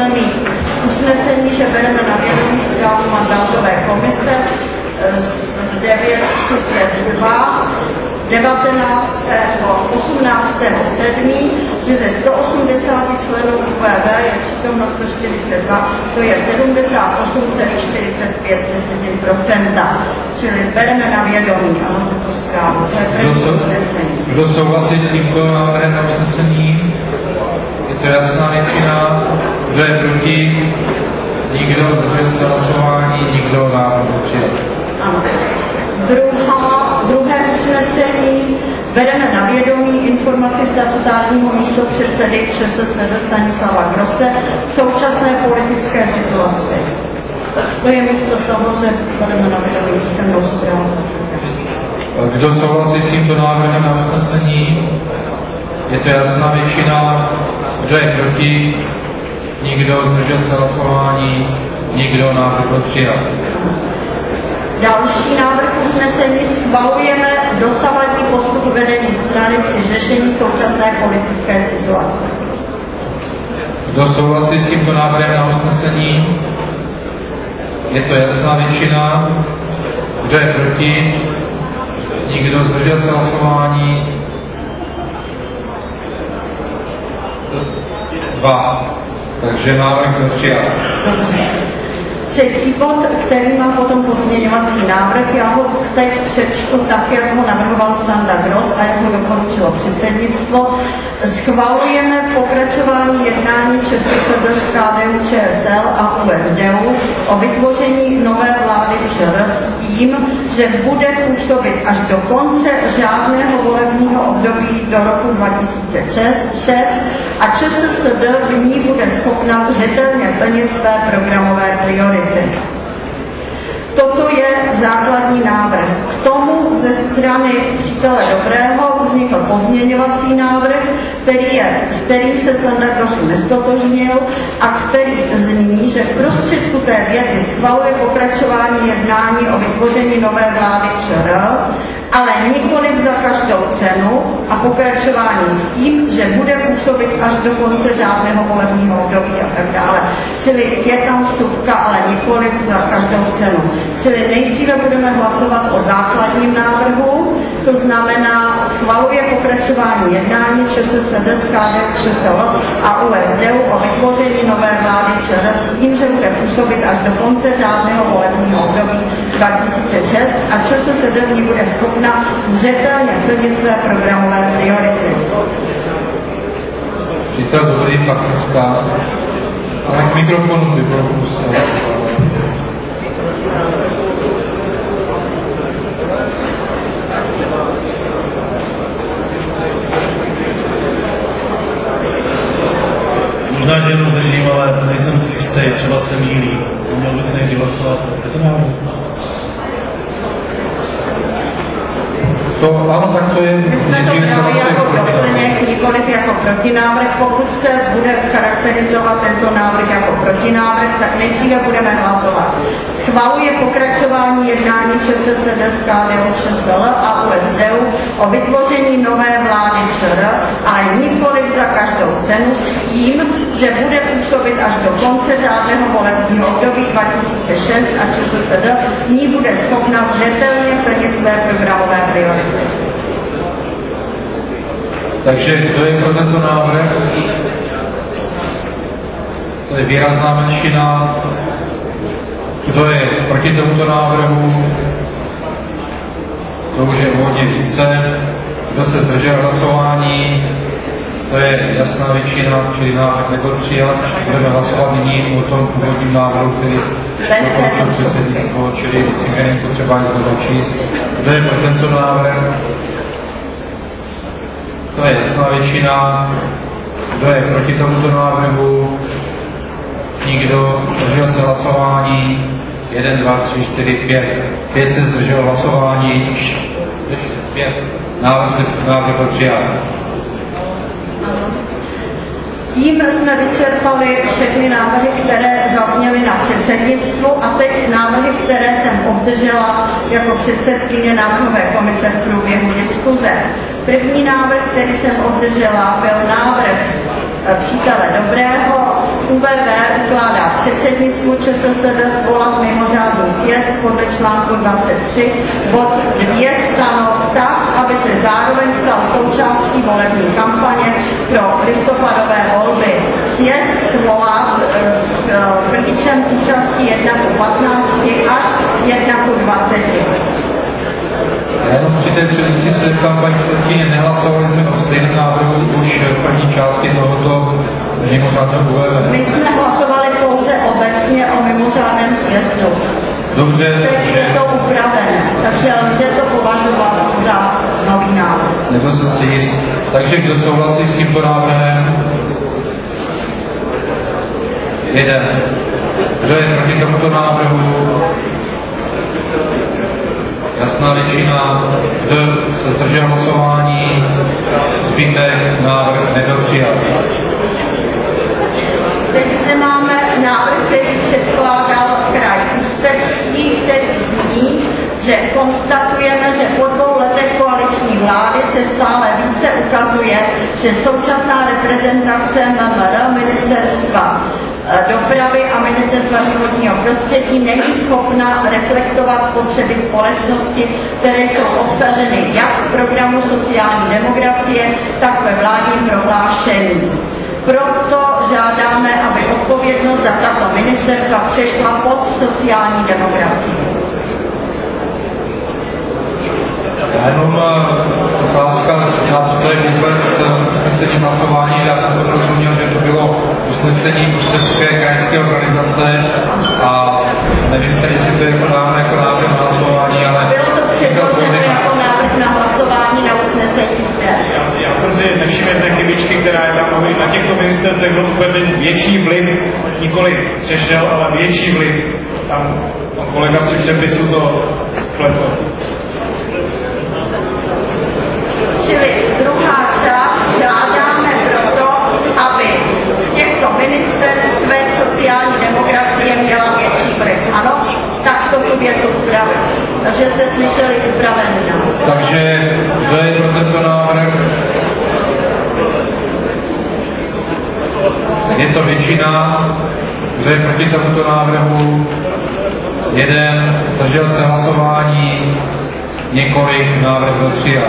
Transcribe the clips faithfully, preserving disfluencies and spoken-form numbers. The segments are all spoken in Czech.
jsme mít usnesení, že bereme na vědomí zprávu mandátové komise z devět třicet dva devatenáctého osmnáctého sedmého že ze sto osmdesáti členů U P V je přítomno sto čtyřicet dva, to je sedmdesát osm celá čtyřicet pět procenta. Čili bereme na vědomí, ano, tuto zprávu. To je první usnesení. Kdo souhlasí s tímto návrhem na usnesení? Je to jasná většina. Kdo je proti? Nikdo, zdržel se hlasování, nikdo, návrh přijat. Ano. Druhá, druhé usnesení. Bereme na vědomí informaci statutárního místopředsedy ČSSD Stanislava Grosse k současné politické situaci. To je místo toho, že bereme na vědomí písemnou zprávu. Kdo souhlasí s tímto návrhem na usnesení? Je to jasná většina. Kdo je proti? Nikdo, zdržel se hlasování, nikdo, návrh byl přijat. Další návrh usnesení: schvalujeme dosavadní postup vedení strany při řešení současné politické situace. Kdo souhlasí s tímto návrhem na usnesení? Je to jasná většina. Kdo je proti? Nikdo, zdržel se hlasování. Dva. Takže návrh byl přijat. Dobře. Třetí bod, který má potom pozměňovací návrh, já ho teď přečtu tak, jak ho navrhoval Standa Gross a jak ho doporučilo předsednictvo. Schvalujeme pokračování jednání ČSSD s K D U Č S L a U S D U o vytvoření nové vlády ČR s tím, že bude působit až do konce řádného volebního období do roku dva tisíce šest a ČSSD v ní bude schopna zřetelně plnit své programové priority. Toto je základní návrh. K tomu ze strany přítele Dobrého vznikl pozměňovací návrh, který je, s kterým se Standa Gross nestotožnil a který zní, že v prostředku té věty schvaluje pokračování jednání o vytvoření nové vlády ČR, ale nikoliv za každou cenu a pokračování s tím, že bude působit až do konce řádného volebního období a tak dále. Čili je tam vsuvka, ale nikoliv za každou cenu. Čili nejdříve budeme hlasovat o základním návrhu, to znamená schvaluje pokračování jednání ČSSD s K D U Č S L a U S D U o vytvoření nové vlády ČR s tím, že bude působit až do konce řádného volebního období dva tisíce šest a ČSSD v ní bude schopna zřetelně plnit své programové priority. Přítel Dobrý, faktická, ale k mikrofonu by bylo pustit. Možná, že jenom držím, ale nejsem si jistý, třeba se mýlí. Měl bys nejdřív hlasovat pro ten návrh. To, ano, tak to je... My jsme to brali jako doplněk, nikoliv jako protinávrh. Pokud se bude charakterizovat tento návrh jako protinávrh, tak nejdříve budeme hlasovat. Schvaluje pokračování jednání ČSSD s K D U Č S L a U S D U o vytvoření nové vlády ČR, ale nikoliv za každou cenu s tím, že bude působit až do konce řádného volebního období dva tisíce šest a ČSSD v ní bude schopna zřetelně plnit své programové priority. Takže kdo je pro tento návrh? To je výrazná menšina. Kdo je proti tomuto návrhu? To už je hodně více. Kdo se zdržel hlasování? To je jasná většina, čili návrh nebyl přijat. Budeme hlasovat nyní o tom původním návrhu, který dokončil předsednictvo, čili si není potřeba nic dočíst. Kdo je pro tento návrh? To je jasná většina. Kdo je proti tomuto návrhu? Nikdo. Zdržel se hlasování. Jeden, dva, tři, čtyři, pět. Pět se zdržel hlasování. Pět. Návrh se návrh byl přijat. Tím jsme vyčerpali všechny návrhy, které zazněly na předsednictvu a teď návrhy, které jsem obdržela jako předsedkyně návrhové komise v průběhu diskuze. První návrh, který jsem obdržela, byl návrh přítele Dobrého U B V ukládá předsednictvu ČSSD svolat mimořádný sjezd podle článku dvacet tři bod dvě stanov tak, aby se zároveň stal součástí volební kampaně pro listopadové volby. Sjezd svolat s klíčem účastí jedna ku patnácti až jedna ku dvaceti. Já jenom při té předtí se zeptám, paní předsedkyně, nehlasovali jsme o stejném návrhu už v první části tohoto mimořádného U V V. My jsme hlasovali pouze obecně o mimořádném sjezdu. Dobře, teď je to upravené, takže lze to považovat za nový návrh. Nebyl jsem si jist. Takže kdo souhlasí s tímto návrhem? Jeden. Kdo je proti tomuto návrhu? Jasná většina. Kdo se zdržel hlasování? Zbytek návrh nebyl přijat. Teď zde máme návrh, který předkládal kraj Ústecký, který zní, že konstatujeme, že po dvou letech koaliční vlády se stále více ukazuje, že současná reprezentace M M R, ministerstva dopravy a ministerstva životního prostředí není schopna reflektovat potřeby společnosti, které jsou obsaženy jak v programu sociální demokracie, tak ve vládním prohlášení. Proto žádáme, aby odpovědnost za tato ministerstva přešla pod sociální demokracii. Já jenom otázka, to je vůbec usnesení hlasování, já jsem to rozuměl, že to bylo usnesení Ústecké krajské organizace a nevím tedy, jestli to je jako návrh, jako návrh na hlasování, ale... Bylo to předloženo jako návrh na hlasování na usnesení zde. Já, já jsem si nevšiml jedné chybičky, která je tam, na těchto ministerstvech byl uveden větší vliv, nikoli přešel, ale větší vliv. Tam pan kolega při přepisu to spletl. Čili druhá část žádáme proto, aby v těchto ministerstvech sociální demokracie měla větší vliv. Ano, tak to tu větu upravit. Takže jste slyšeli upravený návrh. Takže kdo je pro tento návrh? Je to většina. Kdo je proti tomuto návrhu? Jeden. Zdržel se hlasování. Několik. Návrh byl přijat.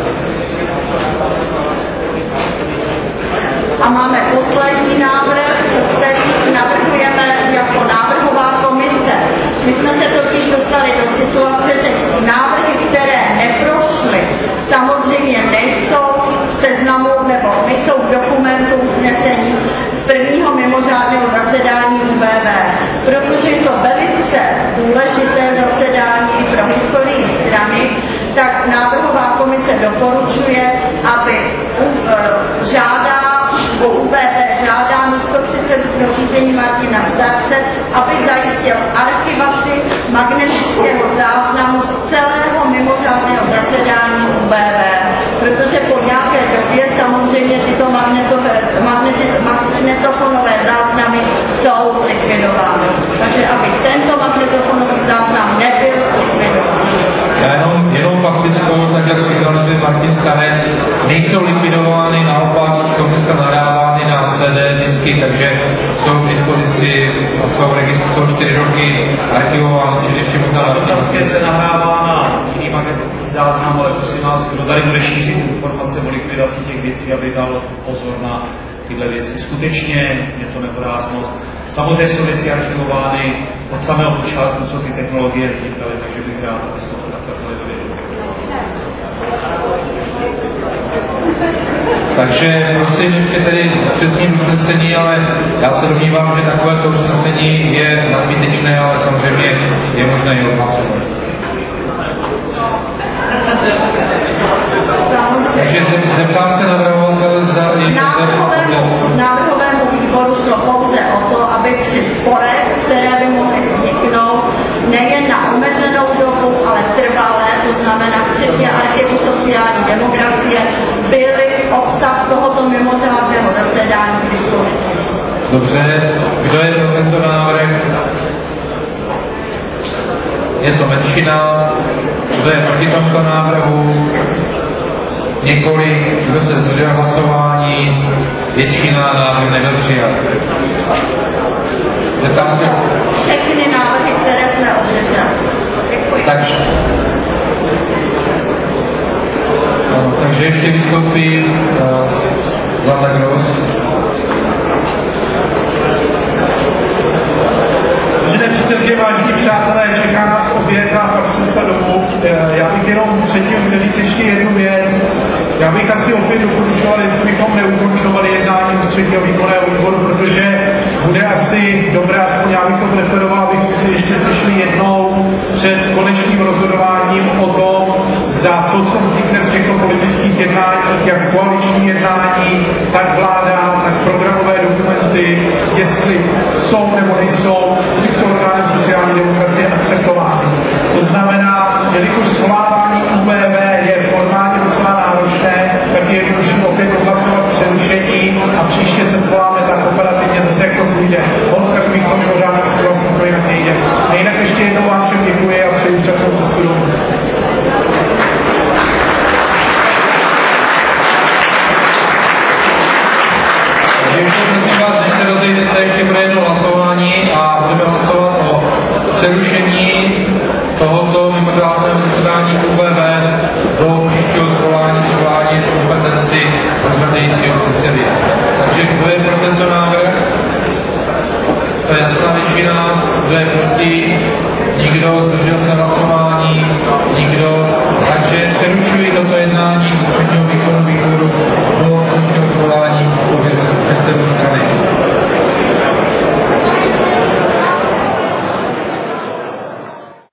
A máme poslední návrh, který navrhujeme jako návrhová komise. My jsme se totiž dostali do situace, že návrhy, které neprošly, samozřejmě nejsou v seznamu nebo nejsou v dokumentu usnesení z prvního mimořádného zasedání U B V. Protože je to velice důležité zasedání i pro historii strany, tak návrhová komise doporučuje, aby uh, žádá o U B V žádá místopředsedu pro řízení Martina Starce, aby zajistil archivaci magnetického záznamu z celého mimořádného zasedání U B V, protože po nějaké době samozřejmě tyto magnetofonové záznamy jsou likvidovány. Takže aby tento magnetofonový záznam nebyl likvidován. Já jenom, jenom faktickou, tak jak signalizuje Martin Starec, nejsou likvidovány, naopak jsou dneska nahrávány na C D disky, takže jsou k dispozici a jsou registrace jsou čtyři roky archivovány, čili ještě možná Martinské se nahrává na jiný magnetický záznam, ale prosím vás, kdo tady bude šířit informace o likvidaci těch věcí, aby dal pozor na tyhle věci. Skutečně je to nehoráznost. Samozřejmě jsou věci archivovány od samého počátku, co ty technologie vznikaly, takže bych rád, aby jsme to takhle vzali do vědomí. Takže prosím ještě tedy přesním usnesení, ale já se domnívám, že takovéto usnesení je nadbytečné, ale samozřejmě je možné i odhlasovat. Takže zeptám se navrhovatele, zda i návrhovému, návrhovému výboru šlo pouze o to, aby při sporech, které by mohly vzniknout, nejen na omezenou dobu, ale trvalé, to znamená včetně archivu sociální demokracie, byly obsah tohoto mimořádného zasedání k dispozici. Dobře, kdo je pro tento návrh? Je to menšina. Kdo je proti tomuto návrhu? Několik. Kdo se zdržel hlasování? hlasování, většina návrh nebyl přijat. Zeptám se. Všechny návrhy, které jsme obdrželi. Děkuji. Takže, no, takže ještě vystoupí uh, Vanda Gross. Vážené přítelky, vážení přátelé, čeká nás oběd a pak cesta domů. Já bych jenom předtím chtěl říct ještě jednu věc. Já bych asi opět doporučoval, jestli bychom neukončovali jednání ústředního výkonného výboru, protože bude asi dobré, aspoň já bych to preferoval, abychom si ještě sešli jednou před konečným rozhodováním o tom, zda to, co vznikne z těchto politických jednání, jak koaliční jednání, tak vláda, tak programové dokumenty, jestli jsou nebo nejsou těchto orgánů sociální demokracie akceptovány. To znamená, jelikož svolávání U B V